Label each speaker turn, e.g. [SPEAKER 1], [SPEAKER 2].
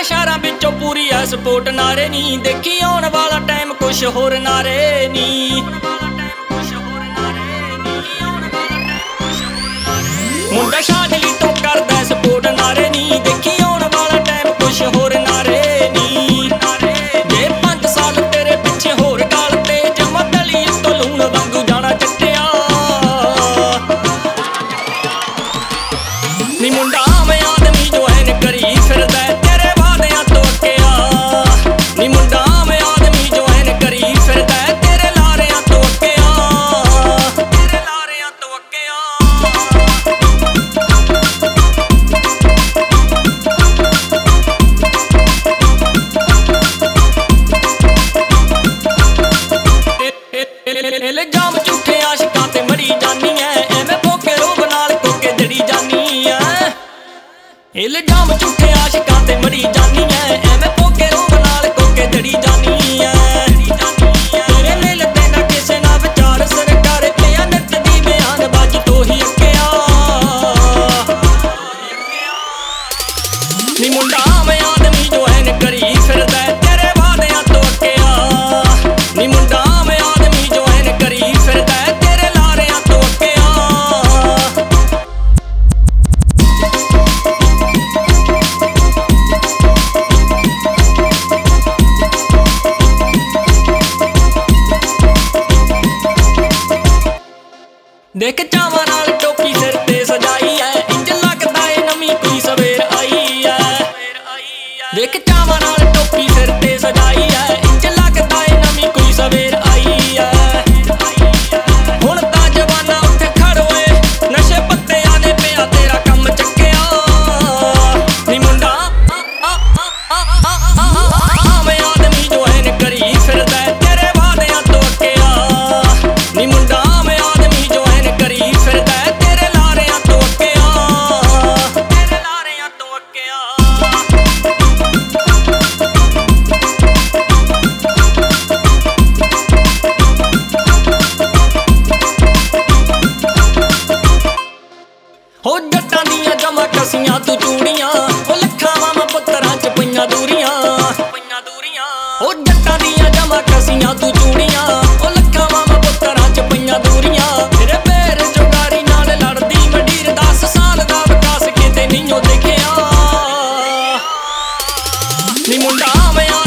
[SPEAKER 1] शहरां विचों पूरी है सपोर्ट नारे नी, देखी आउण वाला टाइम कुछ होर नारे नी। मुंडा शादली तो करदा सपोर्ट नारे नी, देखी आउण वाला टाइम कुछ होर नारे नी। जे 5 साल तेरे पिछे होर गल ते जमा दली तो लूण वांगू जाना चट्टिया नी। मुंडा आवें आदमी जो ऐन करी फिरदा तेरे वादियां तो अक्किया नी। मुंडा आवें आदमी जो ऐन करी फिरदा तेरे लारियां तो अक्किया, तेरे लारियां तो अक्किया। इल्जाम झूठे आशिकां ते मरी जानी है, एवें भोखे रोग नाल कोके जड़ी जानी है। इल्जाम झूठे आशिकां ते मरी जानी है, एवें भोखे रोग नाल कोके जड़ी जानी है। तेरे मेल ते ना किसे ना विचार सरकार पिया नचदी बयानबाजी तो ही अक्किया नी। मुंडा आवें आदमी जो ऐन करी फिरदा तेरे वादियां तो अक्किया नी। मुंडा आवें आदमी जो ऐन करी फिरदा तेरे लारियां तो अक्किया। देख चावां नाल टोपी सिर ते सजाई है, इंज लगदा ए नवीं कोई सवेर आई है। देख चावां नाल टोपी सिर ते सजाई है, इंज लगदा ए नवीं कोई सवेर आई है। हुण तां जवाना उत्थे खड़ोए नशे पत्तियां ने पिया तेरा कम चक्किया नी। मुंडा आवें आदमी जो ऐन करी फिरदा तेरे वादियां तो अक्किया नी। मुंडा आवें आदमी जो ऐन करी फिरदा तेरे लारियां तो अक्किया, तेरे लारियां तो अक्किया। हो जट्टां दियां जमा कसियां तू चूड़ियां, ओ लखां मामा पुत्तरां च पईयां दूरियां। हो जट्टां दियां जमा कसियां तू चूड़ियां, ओ लखां मामा पुत्तरां च पईयां दूरियां। तेरे पैर जोगारी नाल लड़दी मंडीर, 10 साल दा विकास किते नहीं ओ देखिया नी। मुंडा आवें